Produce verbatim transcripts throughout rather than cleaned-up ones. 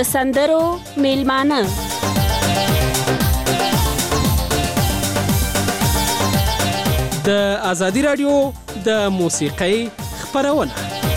د سندرو میلمانه د ازادي رادیو د موسیقۍ خپرونه.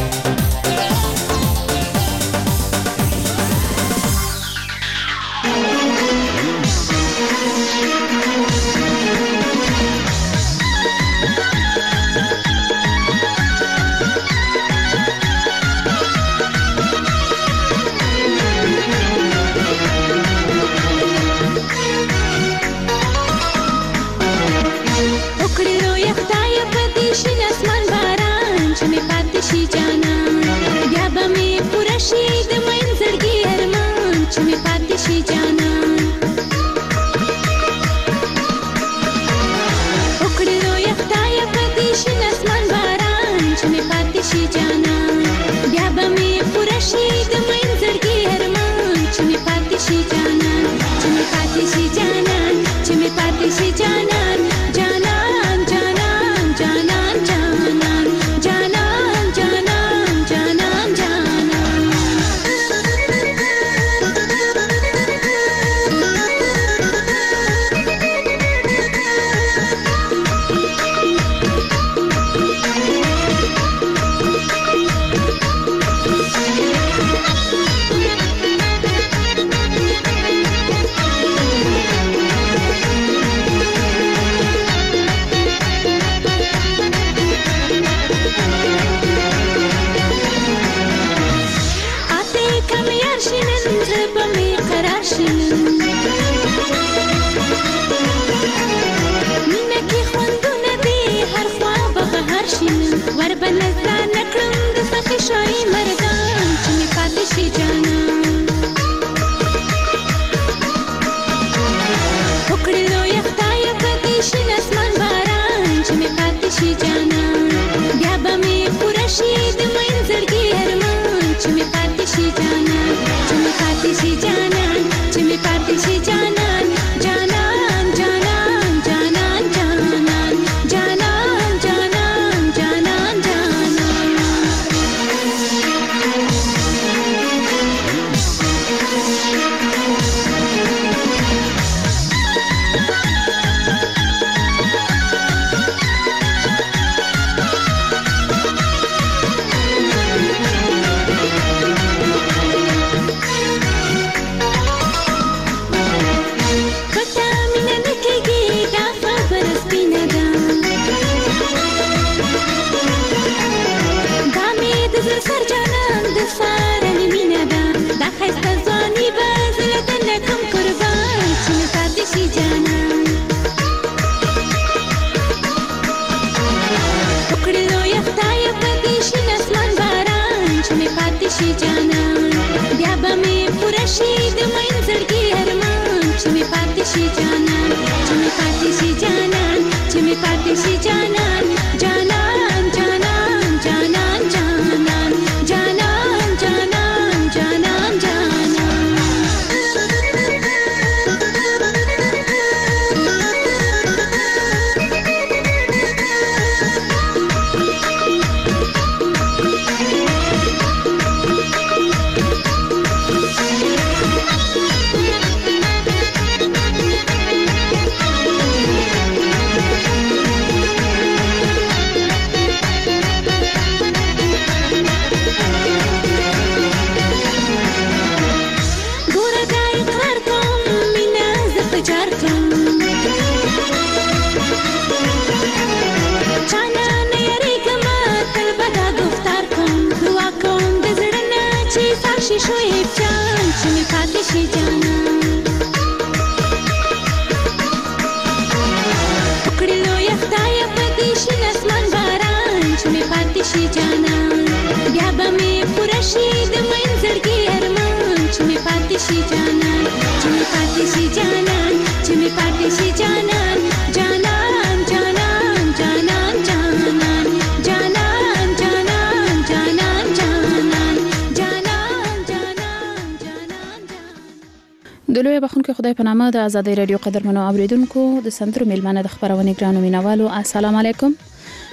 د لوی بخونکو خدای په نامه د ازادي رادیو قدرمنو اوریدونکو د سندرو میلمانه د خبرونه ګرانو مینوالو السلام علیکم.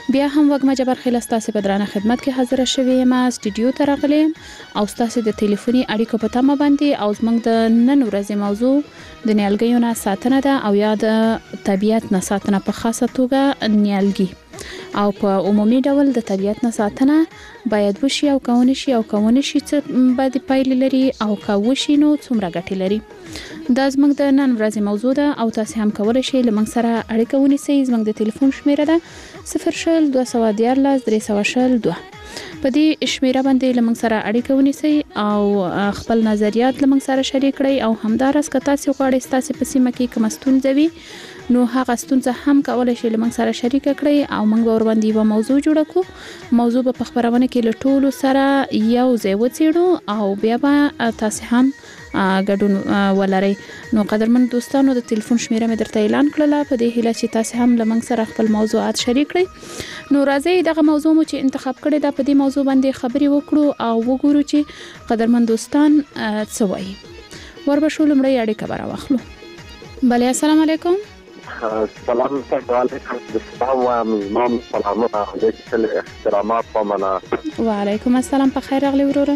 بیا هم وګما جبر خیل ستاسو په درانه خدمت کې حاضر شوی یم سټوډیو ته راغلم او ستاسو د ټلیفوني اړیکو په تمه باندې او زموږ د نن ورځې موضوع د نیالګیو نه ساتنه ده او یا د طبیعت نه ساتنه په خاصه توګه نیالګي او په عمومي ډول د طبیعت نه ساتنه باید وشي او کول شي او کول شي چې باید پایل لري او کول شي نو څومره ګټه لري. دا زموږ د نن ورځې موضوع ده او تاسو هم کولای شئ لمن سره اړیکه ونیسئ. زموږ د ټلیفون شمیره ده صفر شل دوه سوه دیارلس درې سوه شل دوه. په دې شمیره باندې لمن سره اړیکه ونیسئ او خپل نظریات لمن سره شریک کړئ او همدارس که تاسو غواړئ تاسو په سیمه کې کوم ستونزه وي نو هغه ستونزه هم کولای شئ لمن سره شریک کړئ او موږ ور باندې یو موضوع جوړ کړو. موضوع په خبرونه کې له ټولو سره یو ځای وڅېړو او بیا به تاسو هم ګډون ولرئ. نو قدرمن دوستانو د ټلیفون شمیره مې درته اعلان کړله په دې هیله چې تاسو هم لمن سره خپل موضوعات شریک کړئ. نو راځي دغه موضوع مو چې انتخاب کړی دا په دې موضوع باندې خبرې وکړو او وګورو چې قدرمن دوستان څه وایي. وربشو لمړی اړیکه به راواخلو. بله السلام علیکم. سلام علیکم. السلام علیکم. سلامونه علیکم. احترامات ومنه. وعلیکم السلام. په خیر راغلی وروره.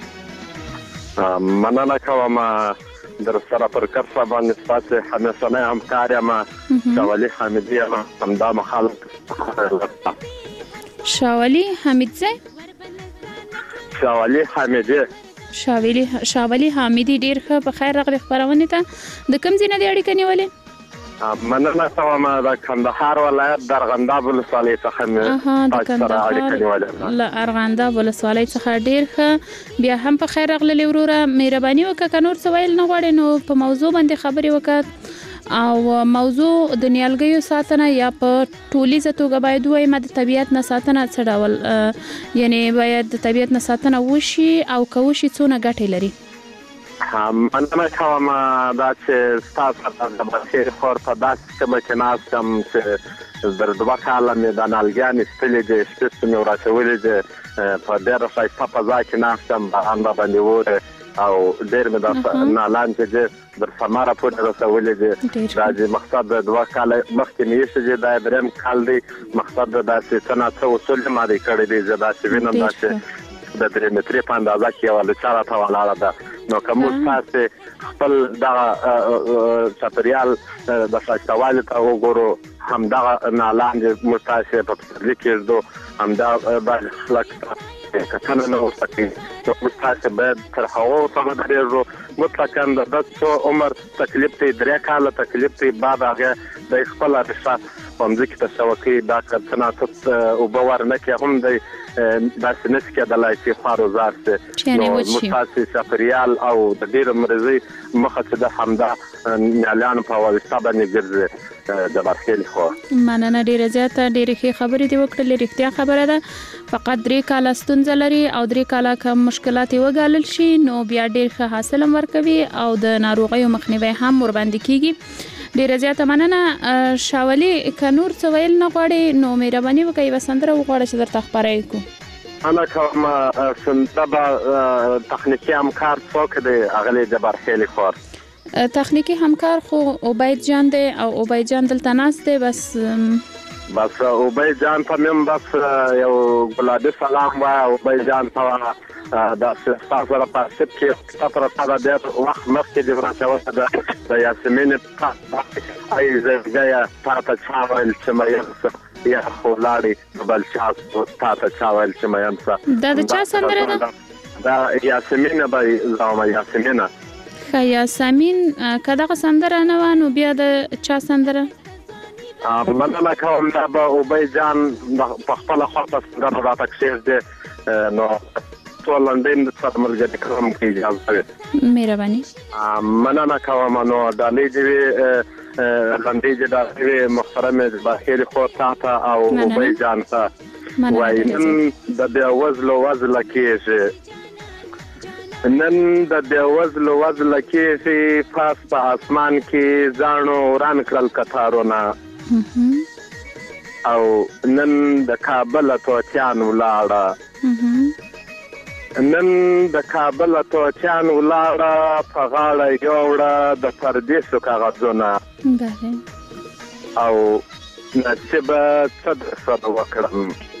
مننه کوم در سره پر کرسه باندې ستاسو همیشنی همکار یم شاولي حمیدي یم همدا مخالف شاولي حمیدزی شاولي حمیدي شاولي شاولي حمیدي ډیر ښه. په خیر راغلی خبرونه ته د کوم ځای نه دی اړیکه نیولې؟ مننه کوم د کندهار ولایت د ارغنداب ولسوالۍ څخه مې تاسو سره اړیکه نیولې. له ارغنداب ولسوالۍ څخه ډیر ښه. بیا هم په خیر راغلی وروره. مهرباني وکړه که نور څه ویل نه غواړې نو په موضوع باندې خبرې وکړه او موضوع د نیالګیو ساتنه یا په ټولیزه توګه باید ووایم د طبیعت نه ساتنه څه ډول یعنی باید د طبیعت نه ساتنه وشي او که وشي څونه ګټې لري. مننه کوم دا چې ستاسو د بشیر خور په داسې سیمه کې ناست یم چې در دوه کاله مې د نیالګیانې ایستلې دي شپېڅ مې ورچولې دي په ډېره ښایسته فضا کې ناست یم باران راباندې اوري او ډېر مې دا نالان چې دي در ثمره پورې رسولې دي. دا چې مقصد د دوه کاله مخکې مې ایښي دي دا درېیم کال دی. مقصد د داسې څه نه څه اصول یې ماده کړی دی. زه داسې وینم دا چې د درې مترې په اندازه کې یوه لچه راته ولاړه ده. نو که موږ تاسې خپل دغه چاپېریال د ښایستهوالي ته وګورو همدغه نالان چې موږ تاسې په پسرلي کې ږدو همدغه باید خلک کتنه نه ورته کوي. نو موږ تاسې باید تر هغو څخه ودرېږو مطلقا د ده څو عمر تکلیف دی درې کاله تکلیف دی بعد هغې د خپله ریښه په مځکې ته شوه کوي. دا که څه ناڅه اوبه ورنه کړي هم دی داسې نشي کېدلی چې خوار وزار شي. نو موږ تاسې چاپېریال او د ډېرو مریضۍ مخه چې ده همدا نیالیانو په واسطه باندې ګرځي د برخیلې خوا. مننه ډېره زیاته ډېرې ښې خبرې دې وکړلې. رښتیا خبره ده فقط درې کاله ستونزه لري او درې کاله که مشکلات یې وګالل شي نو بیا ډېر ښه حاصل هم ورکوي او د ناروغیو مخنیوی هم ورباندې کیږي. ډېره زیاته مننه. شاولي که نور څه ویل نه غواړې نو مهرباني وکړئ یوه سندره وغواړه چې درته خپاره یې کړو. انا کوم سندره به تخنیکي همکار څوک دی اغلې جبارخیلي خور؟ تخنیکي همکار خو عبید جان دی او عبید جان دلته ناست دی. بس بس عبید جان ته مې بس یو ګلابي سلام وایه. عبید جان ته دا ستاسو سره په سپ کې ستاسو سره ډېر وخت مخکې دې راچوله ده د یاسمینې ای زړګیه تا ته چا ویل چې مین څه یا خو لاړې بل چا تا ته چا ویل چې مین څه. دا د چا سندره ده؟ دا یاسمینه به زما یاسمینه. ښه یاسمین که دغه سندره نه وه نو بیا د چا سندره؟ مننه کوم دا به عبید جان په خپله خوا په سندره راته کښېږدي نو ټول لنډۍ د سره ملګري کوم کې اجازه وي. مهرباني. مننه کوم. نو ډالۍ دې وي لنډۍ دې ډالۍ وي محترمې جبارخیلي خور تا ته او عبید جان ته وایي نن د بېوزلو وزله کېږي نن د بېوزلو وزله کېږي پاس په اسمان کې زاڼو وران کړل کتارونه او نن د کابل توتیان ولاړه نن د کابل توتیان ولاړه په غاړه یوړه د پردیسو کاغذونه او نصیبه څه در سره وکړم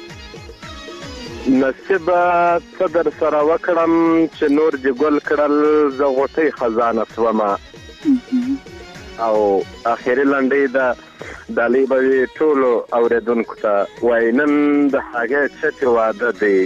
نصیبه څه در سره وکړم چې نور دې ګل کړل زه غوټۍ خزانه شومه او اخري لنډۍ ده ډالۍ به وي ټولو اورېدونکو ته وایي نن د هغې چټې واده دی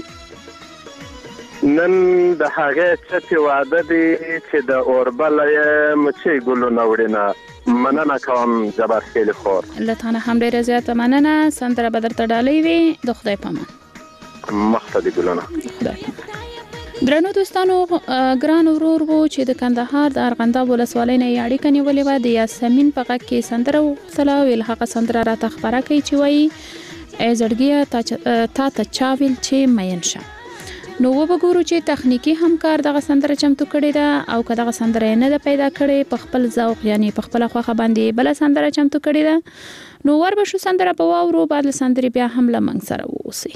نن د هغې چټې واده دی چې د اوربله یې مچۍ ګلونه وړینه مننه کوم جبار خیلی خور له تا نه هم ډېره زیاته مننه سندره به درته ډالۍ وي د خدای په امان مخته دې ګلونه خدای په امان درنو دوستانو ګران ورور وو چې د کندهار د ارغنداب ولسوالۍ نه یې اړیکه نیولې وه د یاسمین په غږ کې سندره وغوښتله ویل هغه سندره راته خپره کوي چې وایي ای زړګیه تا ته چا ویل چې مین شه نو وګورو چې تخنیکی همکار دغه سندره چمتو کړې ده او که دغه سندره نه ده پیدا کړې په خپل ذوق یعنی په خپل خوخه باندې بل سندره چمتو کړې ده نو ور به شو سندره په واورو بعد له سندرې بیا هم له منځ سره ووسی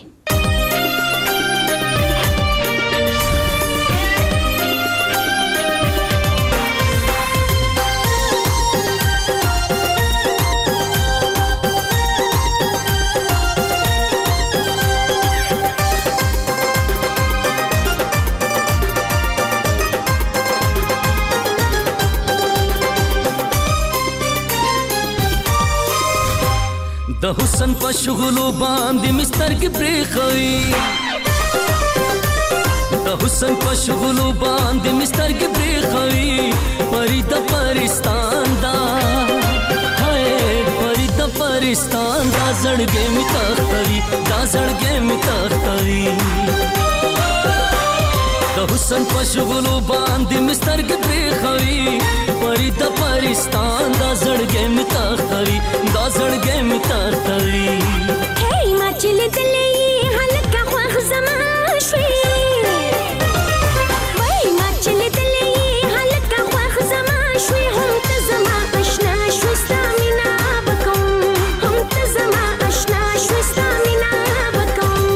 د حسن په شغلو باندې مستر کې پریخوي د حسن په شغلو باندې مستر کې پریخوي پری د پرستان دا هاي پری د پرستان دا زړګې می تختوي دا زړګې می تختوي د حسن په شغلو باندې مستر کې پریخوي پری د پرستان دا زړګې می تختوي دا زړګې می تختوي هی ما چې لیدلې هلکه خوښ زما شوې وای ما چې لیدلې هلکه خوښ زما شوې هم ته زما اشنا شوې ستا مینا بکوم هم ته زما اشنا شوې ستا مینا بکوم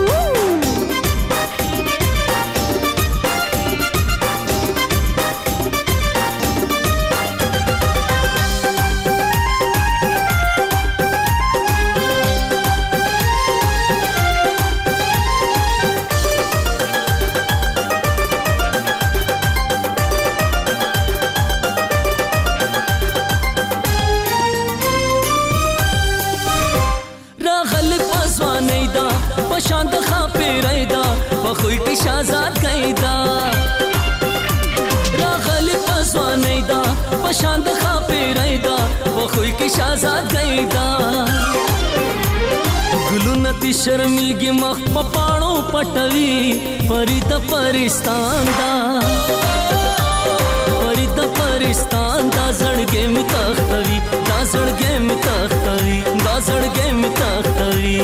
شاند خاپی رایدا بخوی کی شازاد کیدا راغلی پسوانی دا بشاند خاپی رایدا بخوی کی شازاد کیدا گلونتی شرمیگی مخ پپاڑو پټوي پری د پرستان دا پری د پرستان دا زړګې می تختوي دا زړګې می تختوي دا زړګې می تختوي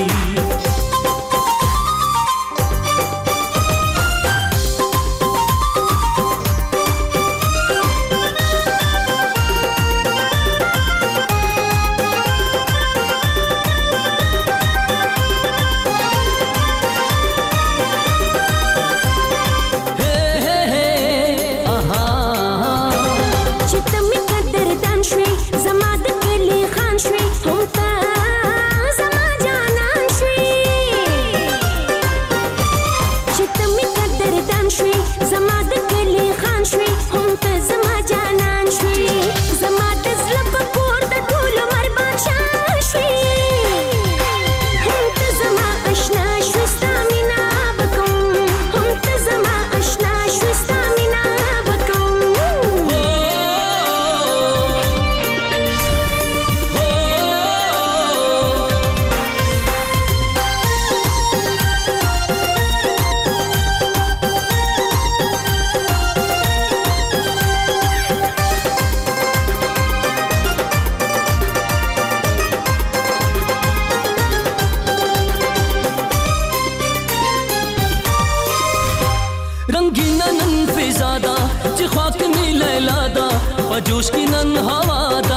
جوش کی نن هوا دا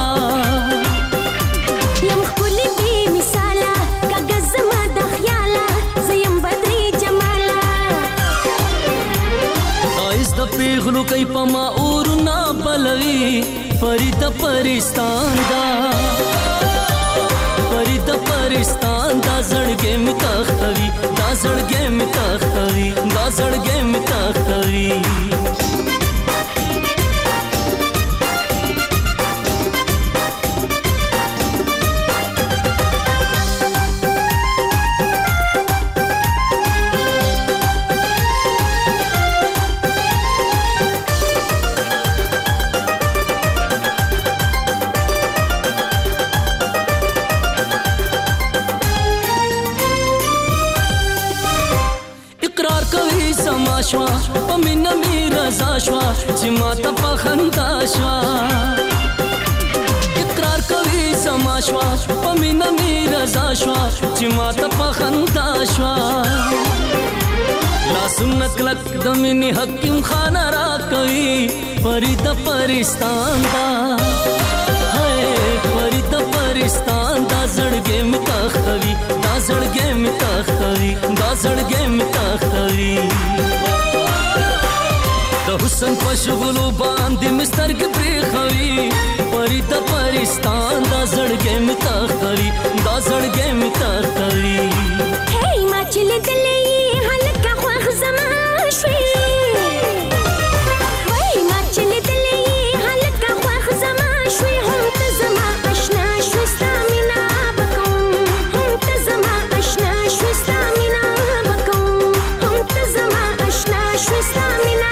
یم خپل بی مثاله کاغذ ما د خیاله زیم بدري جماله آیس د پیغلو کای پما اور نا بلوي فرید پرستان دا فرید پر پرستان دا زړګې مې تختوي دا زړګې مې تختوي دا زړګې مې تختوي شوا پمینا می رضا شوا چې ماته په خندا شوا اقرار کوي سما شوا پمینا می رضا شوا چې ماته په خندا شوا لا سنت لک د منی حکیم خان را کوي فرید پرستان دا هاي فرید پرستان دا زړګې می تختوي دا زړګې می تختوي دا زړګې می تختوي د حسن په شغلو باندې مسترګ پرې خوي فرید پرستان دا زړګې مې تختوي دا زړګې مې تختوي هی ما چې لیدلې هلکه خوښ زما شوې وای ما چې لیدلې هلکه خوښ زما شوې هم ته زما اشنا شوې ستا مینا بکوم هم ته زما اشنا شوې ستا مینا بکوم هم ته زما اشنا شوې ستا مینا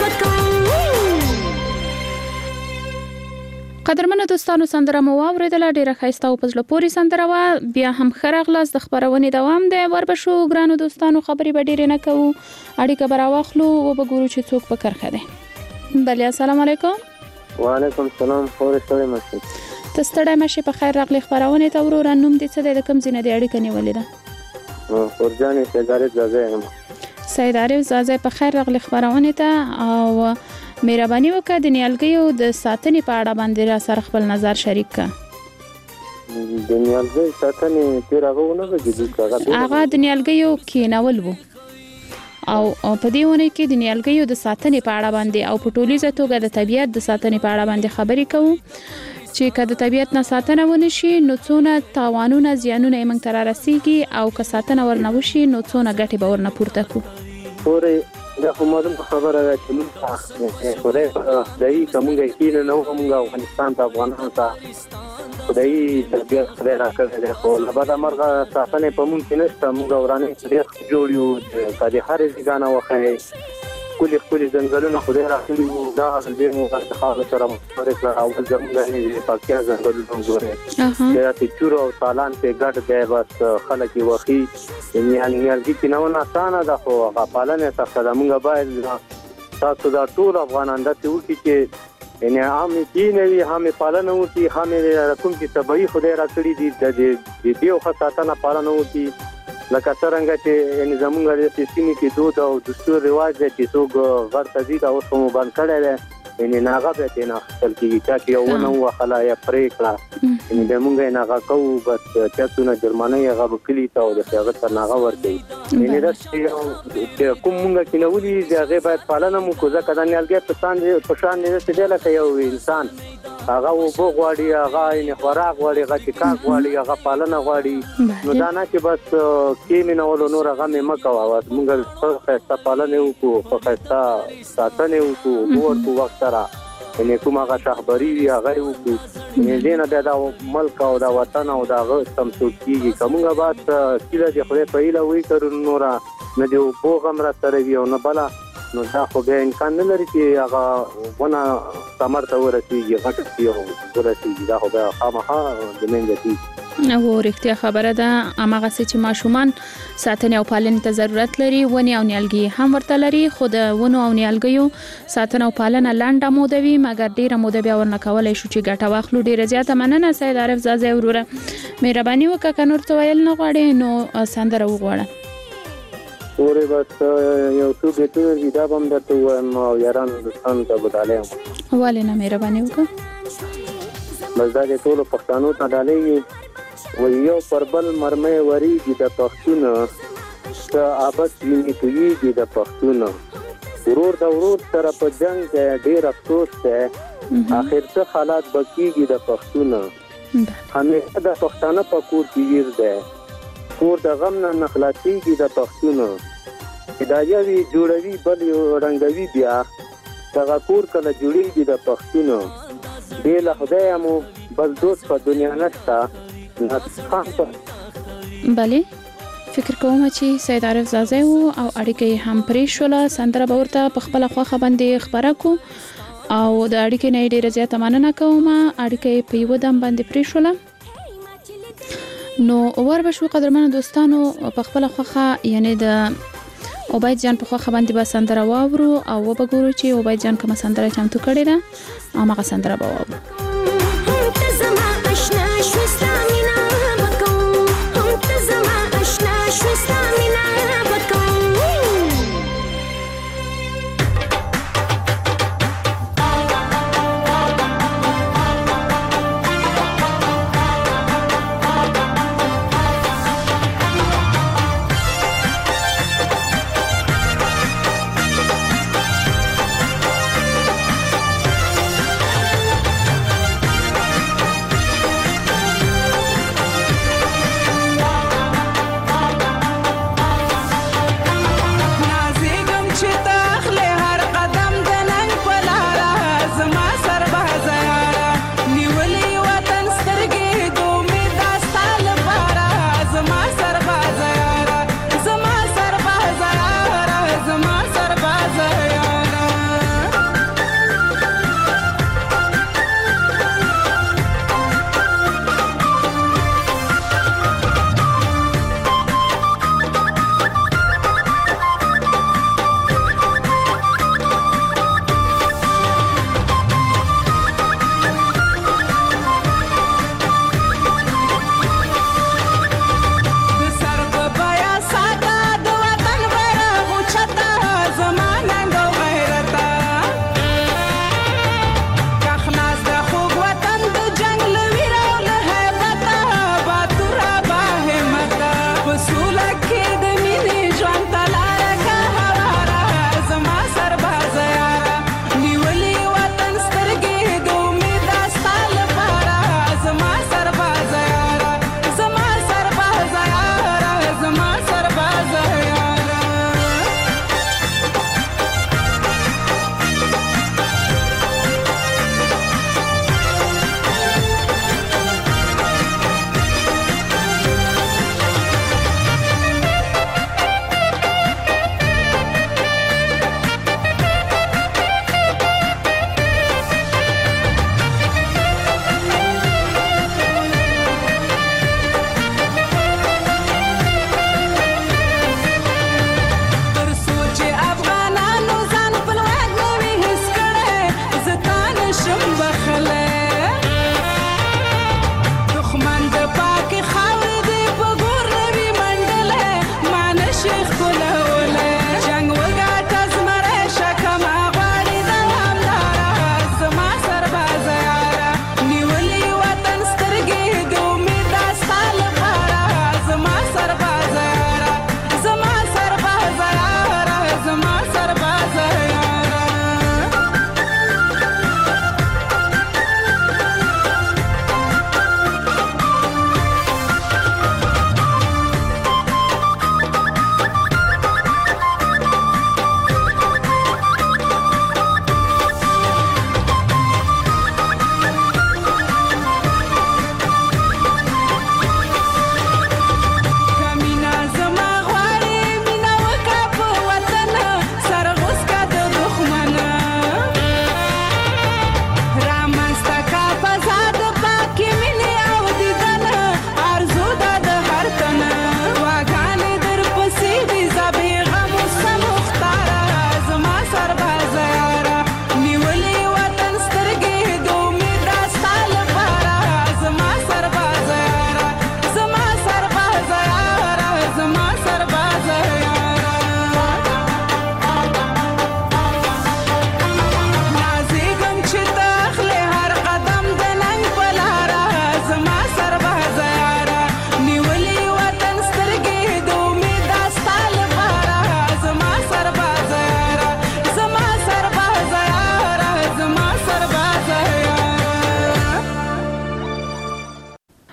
قدرمنو دوستانو سندره مو واوریدله ډیره ښایسته او په زړه پورې سندره وه بیا هم ښه راغلاست د خپرونې دوام دی وربشو ګرانو دوستانو خبرې به ډیرې نه کوو اړیکه به راواخلو وبه ګورو چې څوک په کرښه دی بله السلام علیکم وعلیکم السلام خورې ستړی مشې ته ستړی مشې په خیر راغلی خپرونې ته وروره نوم دې څه دی د کوم ځای نه دې اړیکه نیولې ده خورجانې سید عارف زازی یم سید عارف زازی په خیر راغلی خپرونې ته او مهرباني وکړه د نیالګیو د ساتنې په اړه باندې را سره خپل نظر شریک کړه د نیالګیو ساتنې تیر هغه ونه غږېدو هغه د نیالګیو کینول وو او په دې ونه کې د نیالګیو د ساتنې په اړه باندې او په ټولیزه توګه د طبیعت د ساتنې په اړه باندې خبرې کوو چې که د طبیعت نه ساتنه ونه شي نو څونه تاوانونه زیانونه یې موږ ته را رسیږي او که ساتنه ورنه وشي نو څونه ګټې به ورنه پورته کړو پورې دا خو معلوم خبره ده چې موږ خدای خدای کومه کینه نو موږ افغانستان ته افغانانو ته خدای تربیت خدای راکړی دی خو له بده مرغه ساتنې په موږ کې نشته موږ ورانې ډېر جوړ یو که د هرې ځګانه وښیي ښکلي ښکلي ځنګلونه خدای راکړي وو دا ډېر مو د خاورو سره مفرق کړه اول زموږ د پکتیا ځنګلونه وګورئ دا چې چور او تالان پې ګډ دی بس خلک یې وښي نیالګي کینونه اسانه ده خو هغه پالنه سخته ده موږ باید تاسو دا ټول افغانان داسې وکړي چې یعنې هم یې کینوي هم یې پالنه وکړي هم یې کوم چې طبیعي خدای راکړي دي د دې او ښه ساتنه پالنه وکړي لکه څرنګه چې یعنې زموږ د سیمې کې دود او دستور رواج دی چې څوک غر ته ځي دا اوس خو مو بند کړی دی یعنې ناغه بیا ترې نه اخیستل کېږي چا چې یو ونه ووهله یا پرې کړه یعنې بیا مونږ یې ناغه کوو بس چا څونه جرمانۍ هغه به کلي ته او داسې هغه ته ناغه ورکوي یعنې داسې چې کوم مونږ کینولي د هغې باید پالنه مو کړو ځکه دا نیالګی په شان دی داسې دی لکه یو انسان هغه اوبه غواړي هغه یعنې خوراک غواړي هغه څښاک غواړي هغه پالنه غواړي نو دا نه چې بس کېمینولو نور هغه مې مه کوه بس مونږ ښه ښایسته پالنې وکړو ښه ښایسته ساتنې وکړو اوبه ورکړو وخت سره یعنې کوم هغه شهبري وي هغه یې وکړو یعنې دې نه بیا دا ملک او دا وطن او د هغه سمسود کېږي که مونږ باید هیله د خدای په هیله وی کړو نوره نه د اوبو غم راسره وي او نه بله نو دا خو بیا امکان نه لري چې هغه ونه ثمر ته ورسېږي غټه شي او ورسېږي دا خو بیا خامخا د منځه کېږي او رښتیا خبره ده هماغسې چې ماشومان ساتنې او پالنې ته ضرورت لري ونې او نیالګي هم ورته لري خو د ونو او نیالګیو ساتنه او پالنه لنډه موده وي مګر ډیره موده بیا ورنه کولی شو چې ګټه واخلو ډیره زیاته مننه سید عارف زازی وروره مهرباني وکړه که نور څه ویل نه غواړې نو سندره وغواړه پورې بس یو څو بیتونه دي دا به هم درته ووایم او یارانو دوستانو ته به ډالۍ یم ولې نه مهرباني وکړه بس دا د ټولو پښتنو ته ډالۍ وي وایي یو پر بل مرمۍ ورېږي د پښتونه که ابد وینې تویېږي د پښتونه ورور د ورور سره په جنګ دی ډېر افسوس دی اخر څه حالات به کېږي د پښتونه همیشه د پښتانه په کور کې ویر دی کور د غم نه نخلاصيږي د پښتونو هدايوي جوړوي بل یو رنگوي بیا دغه کور کله جوړیږي د پښتونو دې له خدای مو بل دوست په دنیا نشته نه بله فکر کوم چې سید عارف زازی وو او اړیکې هم پرې شوله سندره به ورته په خپله خوښه باندې خپره کو او د اړیکې نه ډېره زیاته مننه کوم اړیکې په یو دم باندې پرې شوله نو ور بشو قدرمن دوستانو په خپله خوښه یعنی د عبید جان په خوښه باندې به سندره واورو او وبګورو چې عبید جان کومه سندره چمتو کړې ده او هغه سندره به واورو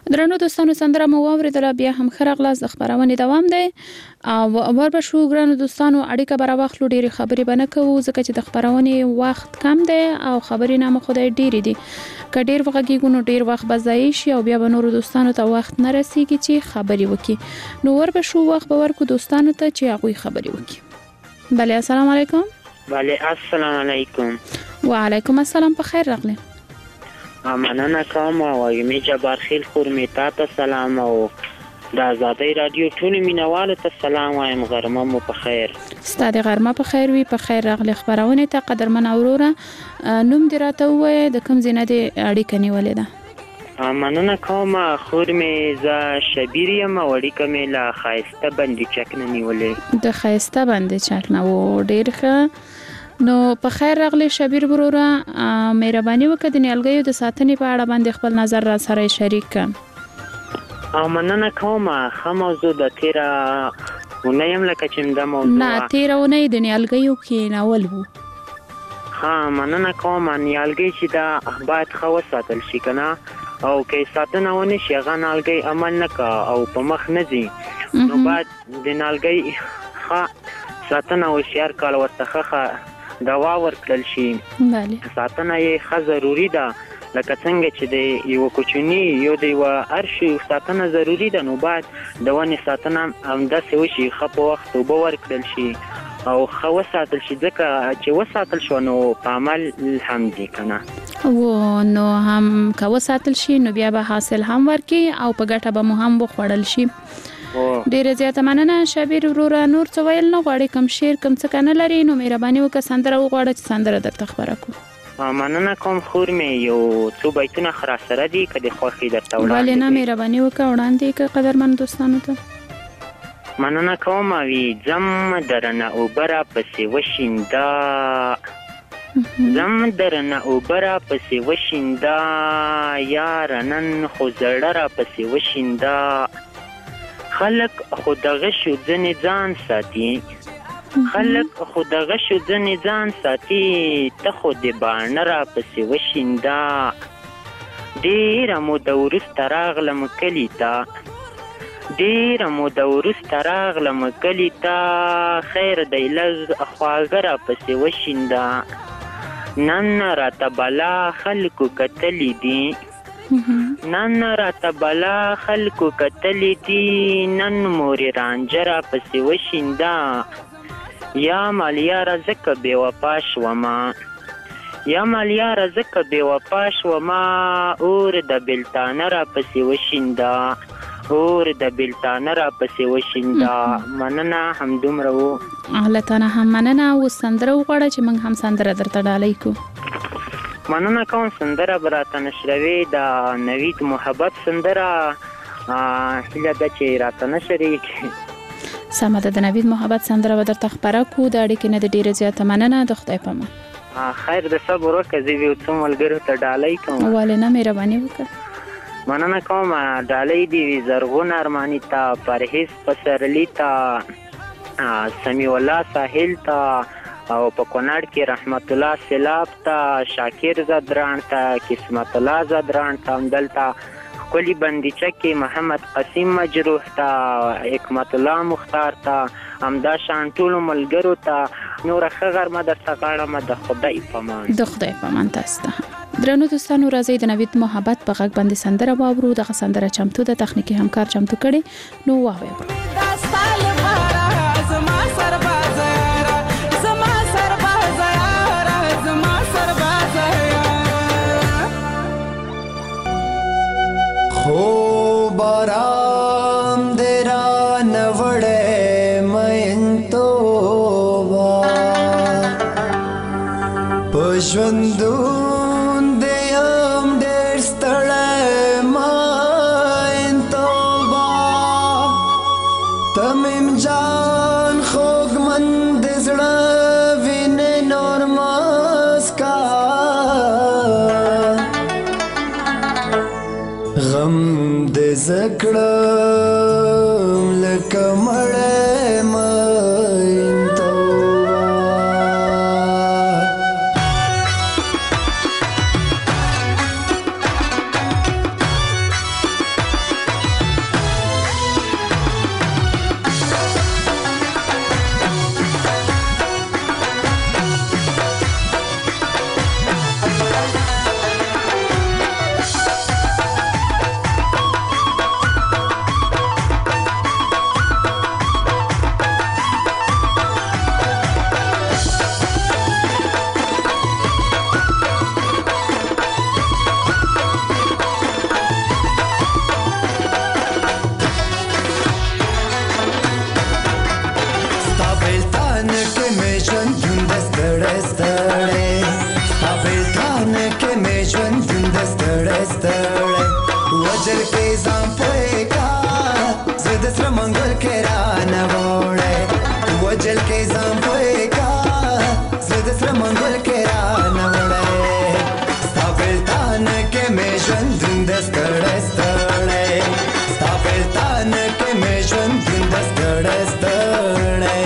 درنو دوستانو سندره مو واوریدله، بیا هم ښه راغلاست. د خپرونې دوام دی او ور به شو ګرانو دوستانو، اړیکه به راواخلو. ډېرې خبرې به نه کوو ځکه چې د خپرونې وخت کم دی او خبرې نامه خدای ډېرې دي. که ډېر وغږیږو نو ډېر وخت به ضایع شي او بیا به نورو دوستانو ته وخت نه رسیږي چې خبرې وکړي. نو ور به شو وخت به ورکو دوستانو ته چې هغوی خبرې وکړي. بله السلام علیکم. بله السلام علیکم. وعلیکم السلام، په خیر راغلی. مننه کوم او یمي جبار خیل خور می تا ته سلام او د آزادۍ رادیو ټول مینوالو ته سلام وایم. غرمه مو په خیر. ستاسو غرمه په خیر وي. په خیر راغلی خبرونه ته قدرمن اوروره. نوم دې راته ووایه، د کوم ځای نه دې اړیکه نیولې ده؟ مننه کوم خور می ز شبیر یم او اړیکه می له خایسته بندي چک نه نیولې. د خایسته بندي چک نه و. ډېر ښه. نو په خیر راغلی شبیر بروره. مهرباني وکړه د نیالګیو د ساتنې په اړه باندې خپل نظر را سره شریک کړه. او مننه کوم. ښه موضوع د تیره اونۍ هم لکه چې دا موضوع نه تیره اونۍ د نیالګیو کېنول وو. ها مننه کوم. نیالګی چې دا باید ښه وساتل شي که نه، او که ساتنه ونه شي هغه نیالګی عمل نه که او په مخ نه ځي، نو باید د نیالګی ښه ساتنه وشي، هر کال ورته ښه دوا ورکړل شي. بله ساتنه یې ښه ضروري ده، لکه څنګه چې د یو کوچني یو د یو هر شي ساتنه ضروري ده، نو باید د ونې ساتنه همداسې وشي، ښه په وخت اوبه ورکړل شي او ښه وساتل شي، ځکه چې وساتل شو نو په عمل هم دي که نه. و نو هم که وساتل شي نو بیا به حاصل هم ورکړي او په ګټه به مو هم وخوړل شي. ډیره زیاته مننه شبیر وروره. نور څه ویل نه غواړې؟ کم شعر کم څه که نه لري نو مهرباني وکړه سندره وغواړه چې سندره درته خپره کړو. مننه کوم خور مې یو څو بیتونه خرا سره دي که د خوښې درته وړاندې. ولې نه، مهرباني وکړه وړاندې کړه قدرمن دوستانو ته. مننه کوم. وی ځم درنه اوبه را پسې وشینده، ځم درنه اوبه را پسې وشینده، یاره نن خو زړه را پسې وشینده، خلق خو دغه شو ځنې ځان ساتي، خلق خو دغه شو ځنې ځان ساتي، ته خو د باڼه را پسې وشینده، ډېره موده وروسته راغلم کلي ته، ډېره موده وروسته راغلم کلي ته، خیر دی لږ خواږه را پسې وشینده، نن راته بلا خلکو کتلی دي، نن راته بلا خلکو کتلی دي، نن مورې رانجه را پسې وشینده، یا مالیاره ځکه بې وفا شومه، یا مالیاره ځکه بې وفا شومه، اور د بلتانه را پسې وشینده، اور د بلتانه را پسې وشینده. مننه همدومره و. الله تعالی هم مننه. اوس سندره وغواړه چې موږ هم سندره درته ډالۍ کړو. مننه کوم. سندره به راته نشروي د نوید محبت سندره، هیله ده چې راته نشرېږي. سمه ده، د نوید محبت سندره به درته خپره کړو. د اړیکې نه د ډېره زیاته مننه. د خدای په امان. خیر د صبر وکړه، زه یو څو ملګرو ته ډالۍ کوم. ولې نه، مهرباني وکړه. مننه کوم. ډالۍ دې وي زرغون ارماني ته، پرهیز پسرلي ته، سمیع الله ساحل ته، او په کونړ کې رحمت الله سیلاب ته، شاکر زدران ته، قسمت الله زدران ته، همدلته ښکلي بندیچه کې محمد قسیم مجروح ته، حکمت الله مختار ته، همدا شان ټولو ملګرو ته نوره ښه غرمه درته غواړم. د خدای په امان. د خدای په امان تاسو ته. درنو دوستانو راځئ د نوید محبت په غږ باندې سندره واورو. دغه سندره چمتو ده، تخنیکي همکار چمتو کړي. نو واورئ. خو بارام دیرا نوڑے مین توبا پشوندون دیم دیر ستڑے مین توبا تمیم جان خوگ من دزڑا وین نورماز کا غم د زکړم لکه مړې مین توبه ژوند د ستړی ستړی وجل کې ځان پوهې کا زه د سره منګل کې رانه وړی وجل کې ځان پوهې کا زه د سره منګل کې رانه وړی ستا بلتان کې مې ژوند د ستړی ستړی ستا بلتان کې مې ژوند د ستړی ستړی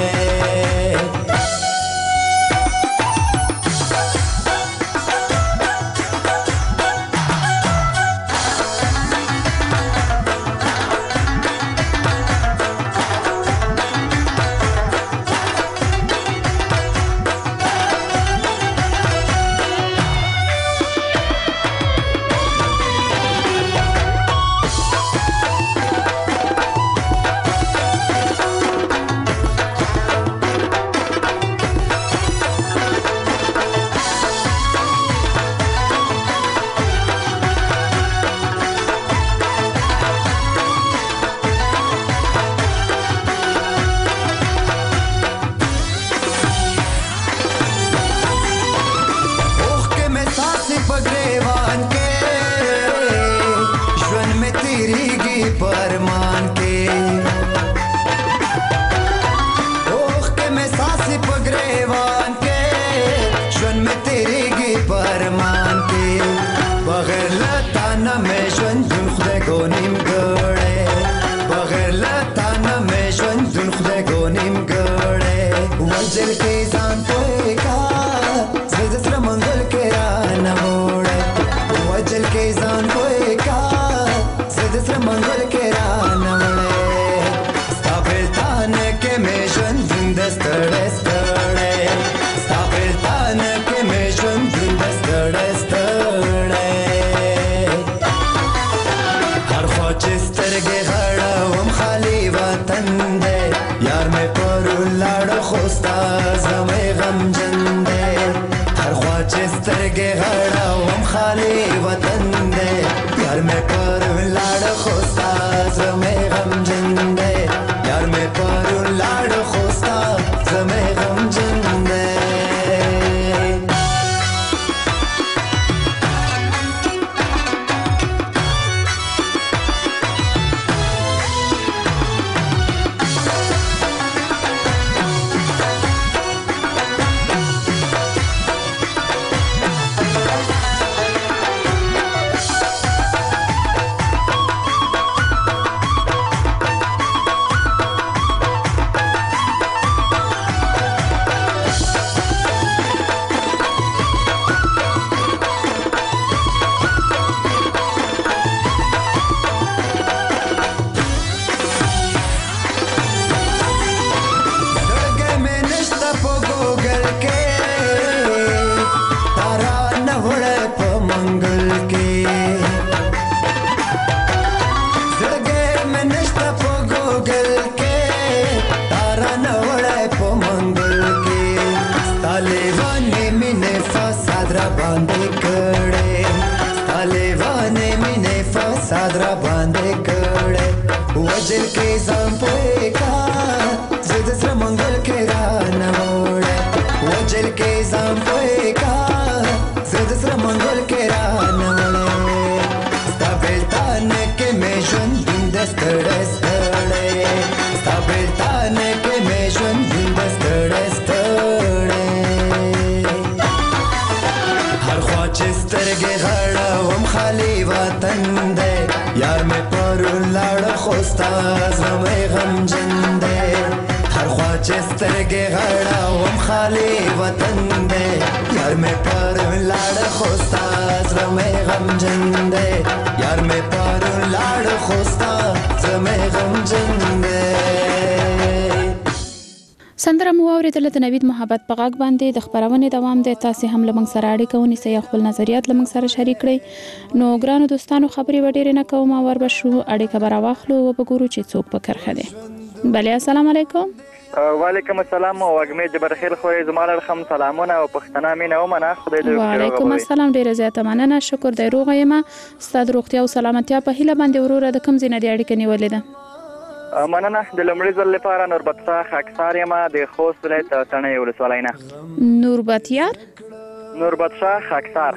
سندره مو اوریدله د نوید محبت په غږ باندې د خبرونې دوام دی. تاسو هم لمنګ سره اړیکه ونیسئ، خپل نظریات لمنګ سره شریک کړئ. نو ګرانو دوستانو خبرې وډېرې نه کوم، اور به شو اړیکه به راواخلو او به ګورو چې څوک په کرخه دی. بله السلام علیکم. وعلیکم السلام او وګمې جبر خیر خورې زمال رحم سلامونه او پښتنه مینه او منه خدای دې وعلیکم السلام ډیره زیاته مننه، شکر دی روغ یم. ستاسو روغتیا او سلامتیا په هیله باندې وروره د کوم ځای نه دی اړیکه نیولې ده؟ مننه. د لومړي ځل لپاره نوربتسا خاکسار یم د خوست ولایت تڼۍ ولسوالۍ نه. نوربتیار نوربتسا خاکسار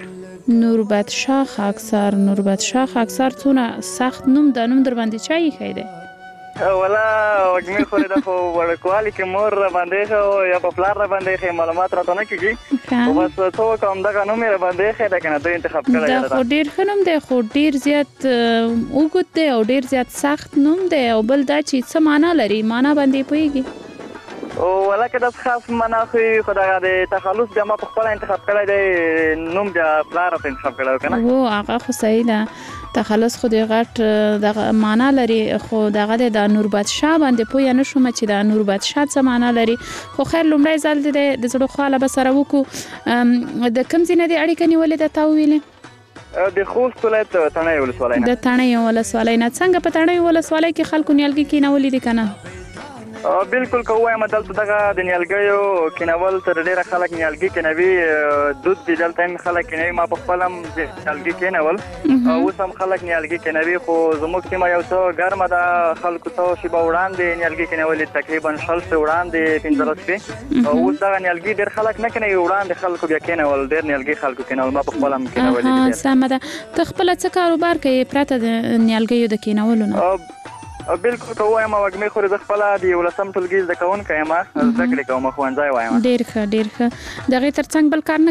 نوربت شاه خاکسار نوربت شاه خاکسار څونه سخت نوم د نوم در باندې چا یې دی ولا وګمې خورې د خو وړکوالي کې مور را باندې خو یا په پلار را باندې خې معلومات راته نه کیږي او بس څو کوم دغه نوم را باندې خې دا کنه دوی انتخاب کړی دا خو ډیر ښه نوم دی خو ډیر زیات اوږد دی او ډیر زیات سخت نوم دی او بل دا چې څه معنا لري معنا باندې پوهیږي او ولکه د خاص معنا خو خدای د تخلص د ما په خپل انتخاب کړی دی نوم د پلار ته انتخاب کړو کنه او هغه خو صحیح ده تخلص خو د غټ د معنا لري خو دغه د نوربت شاه باندې پوه نه شوم چې د نوربت شاه څه معنا لري خو خیر لومړی ځل د زړه خاله به سره وکړو د کوم ځای نه د اړیکه نیولې ده تا وویلې د خوست ولایت تڼۍ ولسوالۍ نه د تڼۍ ولسوالۍ نه څنګه په تڼۍ ولسوالۍ کې خلکو نیالګي کینولې دي کنه بالکل که وایم دلته دغه د نیالګیو کینول تر ډیره خلک نیالګي کینوي دود دي دلته هم خلک کینوي ما په خپل هم نیالګي کینول اوس هم خلک نیالګي کینوي خو زموږ سیمه یو څه ګرمه ده خلکو څه شیبه وړاندې نیالګي کینولې تقریبا شل شپې وړاندې پنځلس شپې او اوس دغه نیالګي ډېر خلک نه کینوي وړاندې خلکو بیا کینول ډېر نیالګي خلکو کینول ما په خپل هم کینولې دي سمه ده ته خپله څه کاروبار کوې پرته د نیالګیو د کینولو نه بالکل که وایم وګمې خورې زه خپله د یولسم ټولګي زده کوونکی یم زده کړې کوم ښوونځی وایم ډېر ښه ډېر ښه د هغې تر څنګ بل کار نه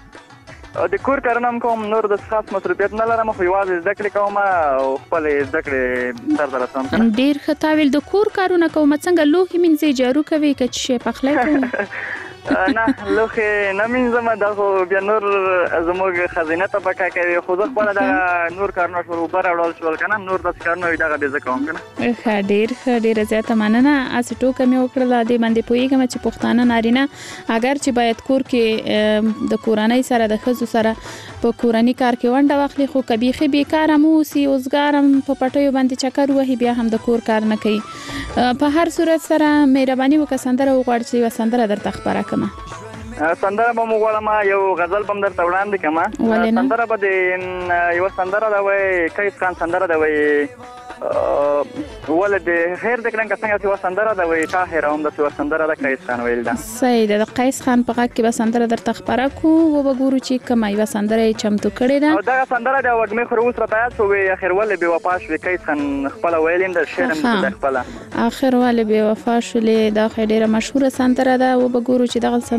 کوې د کور کارونه هم کوم نور د خاص مصروفیت نه لرم خو یوازې زده کړې کوم او خپلې زده کړې سرته رسوم ډېر ښه تا ویل د کور کارونه کوم څنګه لوښي مینځې جارو کوې که څه شی پخلی کوې نه لوښي نه مینځم دا خو بیا نور زموږ خزینه طبقه کوي خو زه خپله دغه نور کارونه شول اوبه راوړل شول که نه نور داسې کارونه وي دغه بیا زه کوم که نه ښه ډېر ښه ډېره زیاته مننه هسې ټوکه مې وکړله دې باندې پوهېږم چې پښتانه نارینه اگر چې باید کور کې د کورنۍ سره د ښځو سره په کورني کار کې ونډه واخلي خو که بیخي بېکاره هم اوسي اوزګار هم په پټیو باندې چکر وهي بیا هم د کور کار نه کوي په هر صورت سره مهرباني وکړه سندره وغواړه چې یوه سندره درته خپره کړمه سندره به م وغواړم یو غزل به م درته وړاندې کړم سندره به د یوه سندره ده وایي کیف خان سندره ده وایي ولې د خیر د کړنګ څنګه چې یوه سندره ده وایي طاهره هم داسې یوه سندره ده قیس خان ویل ده صحیح ده د قیس خان په غږ کې به سندره درته خپره کړو وبه ګورو چې کومه یوه سندره یې چمتو کړې ده او دغه سندره د وږمې خور اوس راته یاد شوې اخر ولې بې وفا شوې قیس خان خپله ویل هم د شعر هم د خپله اخر ولې بې وفا شولې دا خو ډېره مشهوره سندره ده وبه ګورو چې دغه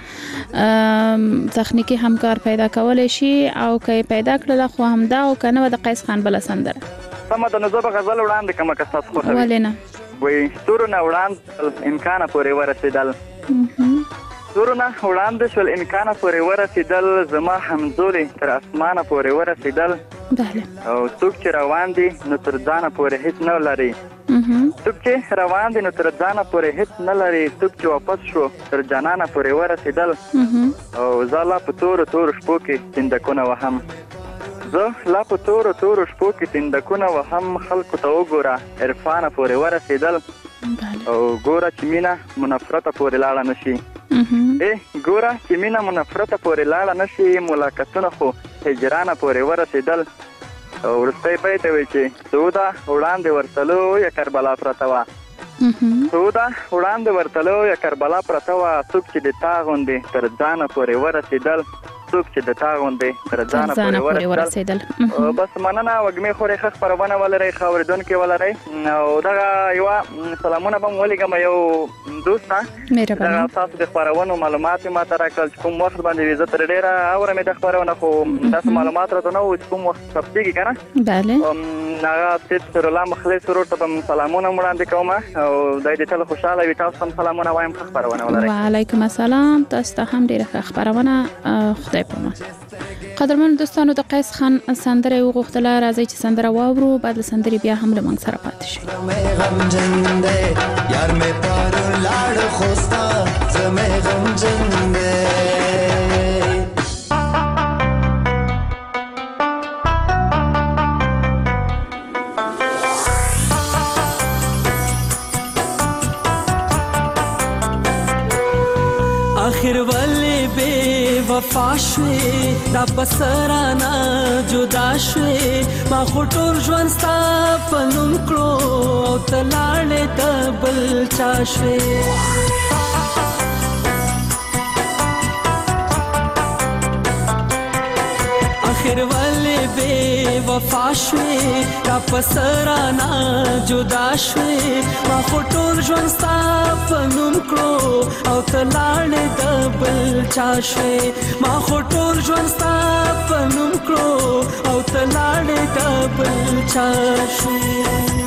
سندره تخنیکي همکار پیدا کولی شي او که یې پیدا کړله خو همدا او که نه وه د قیس خان بله سندره سمه ده نو زه به غزل وړاندې کړمه که ستاسو خوښه وي ولې نه وایي ستورو نه وړاندې امکانه پورې ورسېدل ستورو نه وړاندې شول امکانه پورې ورسېدل زما همزولې تر اسمانه پورې ورسېدل او څوک چې روان دي نو تر ځانه پورې هېڅ نه لري څوک چې روان دي نو تر ځانه پورې هېڅ نه لري څوک چې واپس شو تر جانانه پورې ورسېدل او زه لا په تورو تورو شپو کې تندکونه وهم زه لا په تورو تورو شپو کې تندکونه وهم خلکو ته وګوره عرفانه پورې ورسېدل او ګوره چې مینه منفرته پورې لاړه نه شي ای ګوره چې مینه منفرته پورې لاړه نه شي ملاقاتونه خو هجرانه پورې ورسېدل او وروستی بیت یې وایي چې سوده وړاندې ورتلو یا کربلا پرته وه سوده وړاندې ورتلو یا کربلا پرته وه څوک چې د تا غوندې تر ځانه پورې ورسېدل څوک چې د تا غوندې تر ځانه پورې ورسېدل بس مننه وږمې خورې ښه خپرونه ولرئ ښه اورېدونکي ولرئ او دغه یوه سلامونه به م ولیږم یو دوست ته دغه تاسو د خپرونو معلومات مې ما ته راکړل چې کوم وخت باندې وي زه تر ډېره اورم یې د خپرونه خو داسې معلومات راته نه وو چې کوم وخت ثبتېږي که نه هغه سید سرالله مخلص ورور ته به م سلامونه وړاندې کوم او دی دې تل خوشحاله وي تاسو هم سلامونه وایم ښه خپرونه ولرئ وعلیکم السلام تاسو ته هم ډېره ښه خپرونه خدای پامان قدرمنو دوستانو د قیس خان سندره یې وغوښتله راځئ چې سندره واورو بعد له سندرې بیا هم له موږ سره پاتې شئ یار مې پارو لاړ خوستا زمې غمجن دی آخر والے بے وفا شوی دا بسرانا جدا شوی ما خطور ژوند ستا په نوم کړو او ته لاړې د بل چا شوی आखिर वाले बेवफा شوې را پسرانا جدا شوې ما خو ټول ژوند ستا په نوم کړو او ته لاړې د بل چا شوې ما خو ټول ژوند ستا په نوم کړو او ته لاړې د بل چا شوې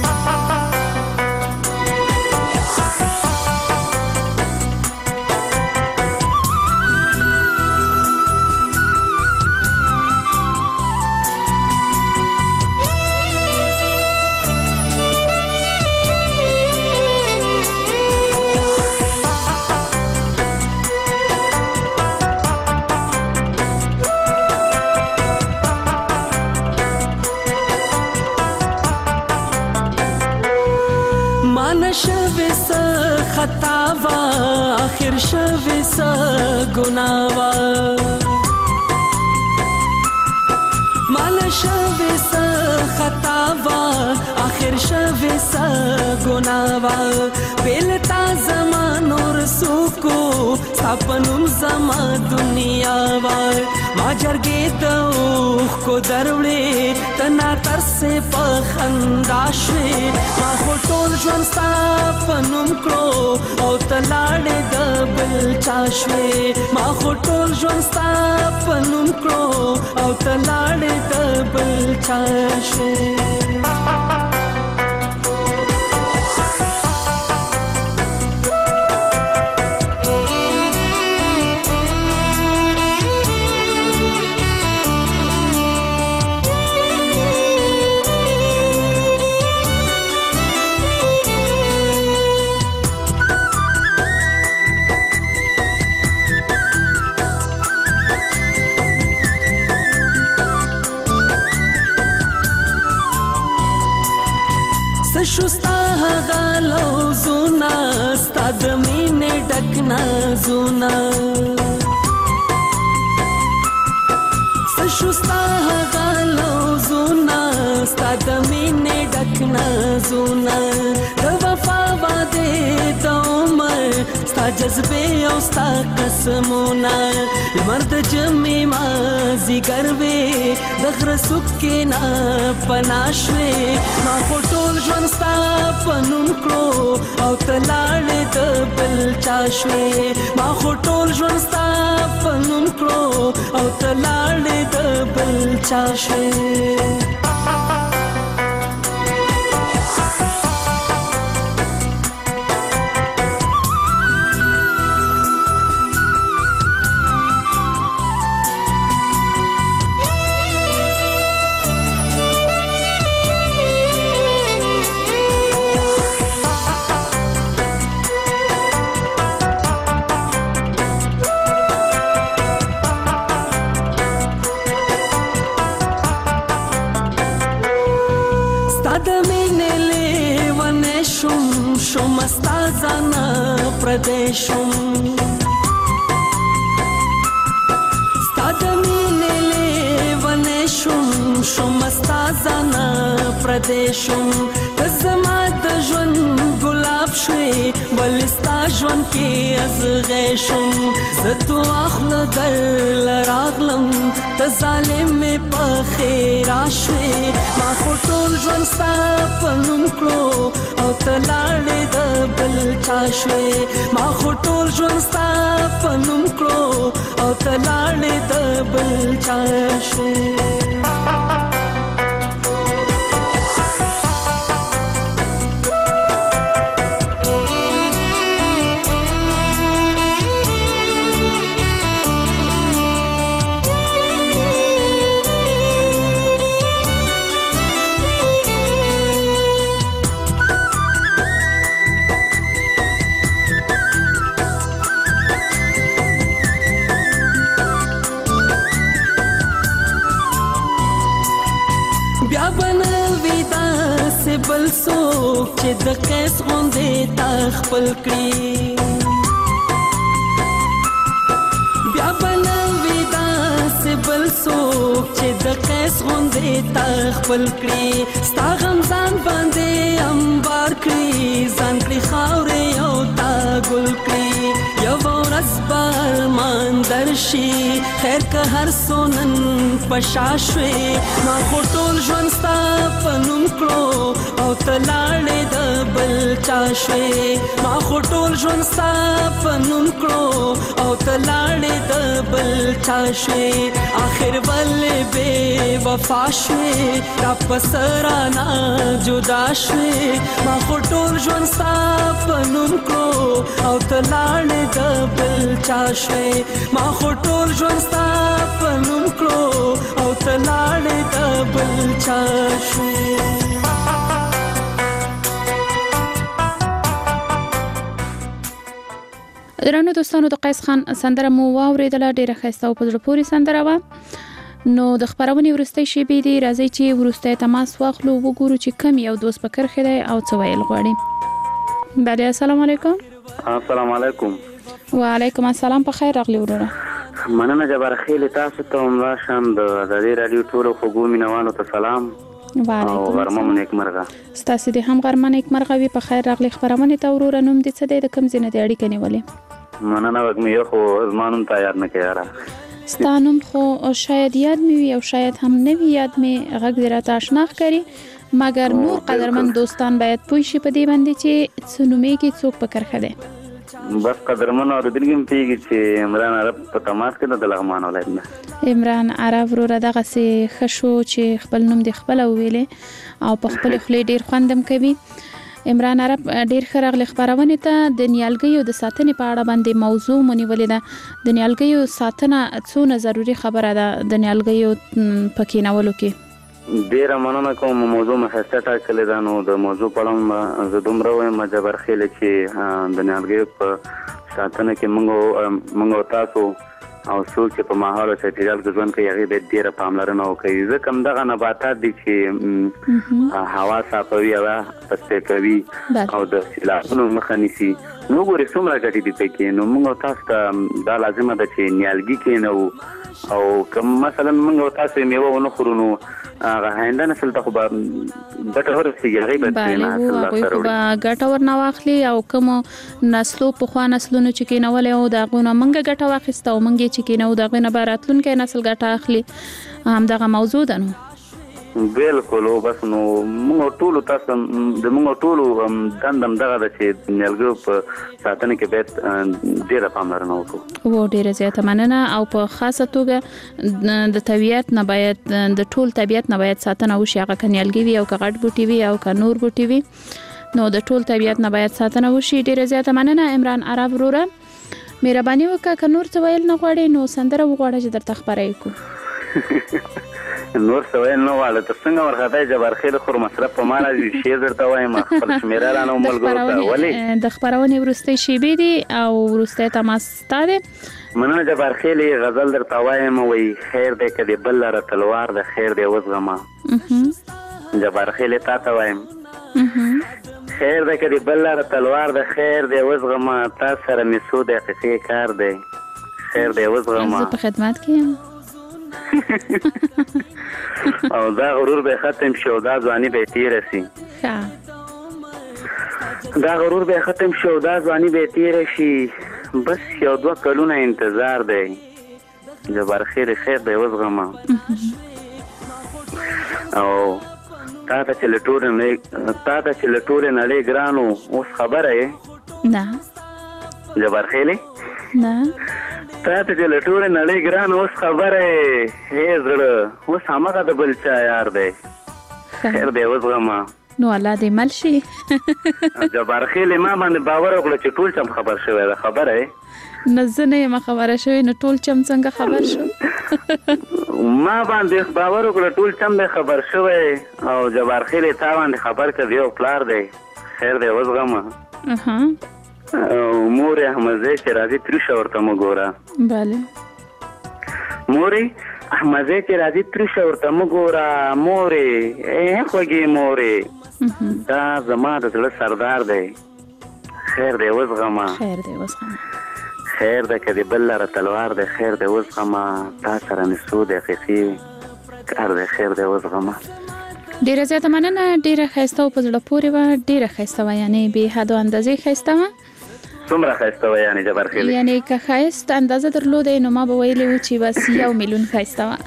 شوی سا خطا وا آخر شوی سا گناه وا مال شوی سا خطا وا آخر شوی سا گناه وا بیلتا زمان اور سوکو سپنم زما دنیا وا ما جرګې ته کو دروړې تنا تر سه په خندا شوې ما خو ټول ژوند ستا په نوم کړو او ته لاړې د بل چا شوې ما خو ټول ژوند ستا په نوم کړو او ته لاړې د بل چا شوې شستا غالو زونا ستا د مینې ډک نازونه شستا غالو زونا ستا د مینې ډک نازونه د وفا باندې د عمر ستا جذبې او ستا قسمونه لمر د جمعې مازدیګر وې د غره څوکې نه پناه شوې ما خو ټول ژوند ستا په نوم کړو او ته لاړې د بل چا شوې ما خو ټول ژوند ستا په نوم کړو او ته لاړې د بل چا شوې پردیشم ستا د مینې لیونی شم شم ستا ځانه پردی شم ته زما د ژوند ګلاب شوې ولې ستا ژوند کې ازغی شم زه دعا خوله درله راغلم ته ظالم مې پخې راشوې ما خو ټول ژوند ستا په نوم کړو او ته لاړې د بل چا شوې ما خو ټول ژوند ستا په نوم کړو او ته لاړې د بل چا شوې بل څوک چې د قیس غوندې تا خپل کړي بیا به نه وي داسې بل څوک چې د قیس غوندې تا خپل کړي ستا غم ځان باندې انبار کړي ځان کړي خاورې او تا ګل کړي یوه ورځ بار مان درشي خیر که هر سونن پشاشوي ما خټول ژوند ستا پنوم کړو او تلاړې د بل چاشوي ما خټول ژوند ستا پنوم کړو او تلاړې د بل چاشوي اخر ولې بے وفا شوي را پسرانا جدا شوي ما خټول ژوند ستا پنوم کړو او تلاړې د بل چاشوي ما خټول ژوند ستا پنوم کړو او تلاړې د بل چاشوي درنو دوستانو د قیس خان سندره مو واوریدله ډیره ښایسته او په زړه پورې سندره وه نو د خپرونې وروستۍ شیبې دي راځئ چې وروستی تماس واخلو وګورو چې کم یو دوست په کرښې دی او څه ویل غواړي. بله السلام علیکم. السلام علیکم. وعلیکم السلام. په خیر راغلی وروره. مننه جبار خیل تاسو ته هم راشم د ازادي راډیو ټولو خوږو مینوالو ته سلام او غرمه مو نیکمرغه. ستاسو دې هم غرمه نیکمرغه وي. په خیر راغلی خپرونې ته وروره. نوم دې څه دی؟ د کوم ځای نه دې اړیکه نیولې؟ مننه وږمې یو خو زما نوم ته یاد نه کوي یاره. ستا نوم خو شاید یاد مې وي او شاید هم نه وي یاد مې. غږ دې راته اشنا ښکاري مګر نور قدرمن دوستان باید پوه شي په دې باندې چې څه نومېږي څوک په کرښه دی. بس قدرمن اورېدونکي هم پوهېږي چې عمران عرب په تماس کې د لغمان ولایت نه. عمران عرب وروره دغسې ښه شو چې خپل نوم دې خپله وویلې او په خپلې خولې ډېر خوند هم کوي. عمران عرب ډېر ښه راغلی خپرونې ته. د نیالګیو د ساتنې په اړه باندې موضوع مو نیولې ده. د نیالګیو ساتنه څونه ضروري خبره ده د نیالګیو په کینولو کې؟ ډیره مننه کوم. موضوع مې ښایسته ټاکلې ده نو د موضوع په اړه زه دومره وایم جبار خیله چې د نیالګیو په ساتنه کې موږ او تاسو او څوک چې په ماحول او چاپېریال کې ژوند کوي هغې باید ډېره پاملرنه وکړي ځکه همدغه نباتات دي چې هوا صافوي هوا تصفیه کوي او د سیلابونو مخه نیسي. نو وګورئ څومره ګټې دي پکې. نو موږ او تاسو ته دا لازمه ده چې نیالګي کېنوو او که مثلا موږ او تاسو میوه ونه خورو نو هغه آینده نسل ته خو به ګټه ورسېږي هغوی به ترې حاصل لاسته راوړي. به ګټه ورنه واخلي او کومو نسلو پخوا نسلونو چې کېنولی او د هغو نه موږ ګټه واخیسته او موږ یې چې کېنوو د هغوی نه به راتلونکی نسل ګټه اخلي. همدغه موضوع ده. نو بالکل او بس نو موږ ټولو تاسو د موږ ټولو دنده همدغه ده چې نیالګیو په ساتنه کې باید ډېره پاملرنه وکړو. و ډېره زیاته مننه. او په خاصه توګه د طبیعت نه باید د ټول طبیعت نه باید ساتنه وشي. هغه که نیالګي وي او که غټ بوټي وي او که نور بوټي وي نو د ټول طبیعت نه باید ساتنه وشي. ډېره زیاته مننه عمران عرب وروره. مهرباني وکړه که نور څه ویل نه غواړې نو سندره وغواړه چې درته خپره یې کړو. نور څه ویل نه غواړه ته څنګه ورخطی جبار خیل خور مصرف په ما راځي شعر درته وایم خپل شمېره رانه ملګرو ته. ولې د خپرونې وروستۍ شیبې دي او وروستی تماس ستا دی. مننه جبار خیل غزل درته وایم وایي خیر دی که د بل لره تلوار د خیر دی وزغمه. جبار خیل تا ته وایم خیر دی که د بل لره تلوار د خیر دی وزغمه تا سره مې څو دقیقې کار دی خیر دی وزغمه. زه په خدمت کې یم. او دا غرور به ختم شي او دا ځواني به تیره شي. دا غرور به ختم شي او دا ځواني به تیره شي. بس یو دوه کلونه انتظار دی جبار خیر خیر دی وزغمه. او تا ته چې له ټولې نړۍ ګرانو اوس خبره یې نه جبار خیلې نه تا ته چې له ټولې نړۍ ګرانو اوس خبره یې هې زړه اوس همغه د بل چا یار دی خیر دی وزغمه. نو الله دې مل شي. جبار خیلې ما باندې باور وکړه چې ټول چم خبر شوی ده خبره یې نه زه نه یم خبره شوې نو ټول چم څنګه خبر شو؟ ما باندې باور وکړه ټول چم دی خبر شوی او جبار خیلې تا باندې خبر کړ یو پلار دی خیر دی وزغمه. مورې احمدزی چې راځي تریشه ورته مه ګوره. بله مورې احمدزی چې راځي تریشه ورته مه ګوره. مورې ای خوږې مورې دا زما د زړه سردار دی خیر دی وزغمه. خیر دی وزغمه. خیر دی که د بل لره تلوار دی خیر دی وزغمه تا سره مې څو دقیقې کار دی خیر دی وزغمه. ډیره زیاته مننه. ډیره ښایسته او په زړه پورې وه. ډیره ښایسته وه یعنې بې حد و اندازې ښایسته وه. څومره ښایسته وه یعنې جبرخیلې یعنې که ښایست اندازه درلودی نو ما به ویلې و چې بس یو میلیون ښایسته وه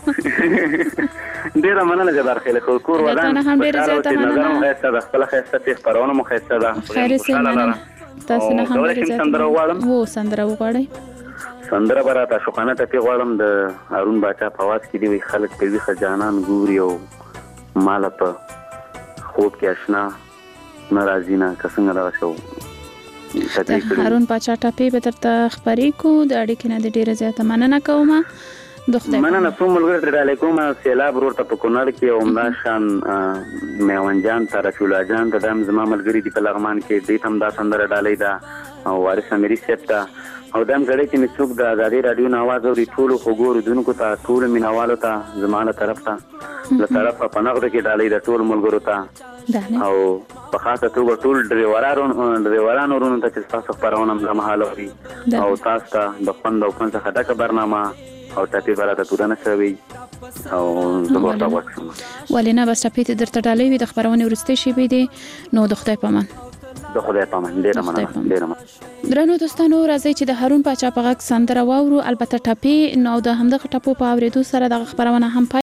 ډېره مننه جبرخیلې خو کور ودان نه هم ډېره زیاته مننه نظر هم ښایسته ده خپله ښایسته چې خپرونه مو ښایسته ده خیر سې مننه تاسو نه هم ډېره زیاته سندره وغواړم هو سندره وغواړئ سندره به راته شوقانه ټپې غواړم د هارون باچا په اواز کې دي وایي خلک په ویښه جانان ګوري او ماله په خوب کې اشنا نه راځي نه که څنګه دغه شو د هارون باچا ټپې به درته خپرې کړو د اړیکې نه د ډېره زیاته مننه کومه د خدای مننه څو ملګري ترې ډالۍ کوم سیلاب ورور ته په کونړ کې او همدا شان میوند جان ته رفیع الله جان ته دا هم زما ملګري دي په لغمان کې دوی ته هم دا سندره ډالۍ ده او وارث امیري صاحب ته او دا هم ګړی چې مې څوک د ازادي راډیو نه اواز اوري ټولو خوږو اورېدونکو ته ټولو مینهوالو ته زما له طرف ته له طرفه په نغده کې ډالۍ ده ټولو ملګرو ته او په خاصه توګه ټول ډریورانو ورونو ته چې ستاسو خپرونه همدا مهاله اوري او تاسو ته د خوند او خوند څخه ډکه برنامه او ټپې به راته توره نه شوي او زه به ورته غوږ شم ولې نه بس ټپې ته درته ډالۍ وي د خپرونې وروستۍ شېبې دي نو د خدای په امان د خدای په امان ډېره مننه ډېره مننه درنو دوستانو راځئ چې د هارون باچا په غږ سندره واورو البته ټپې نو د همدغه ټپو په اورېدو سره دغه خپرونه هم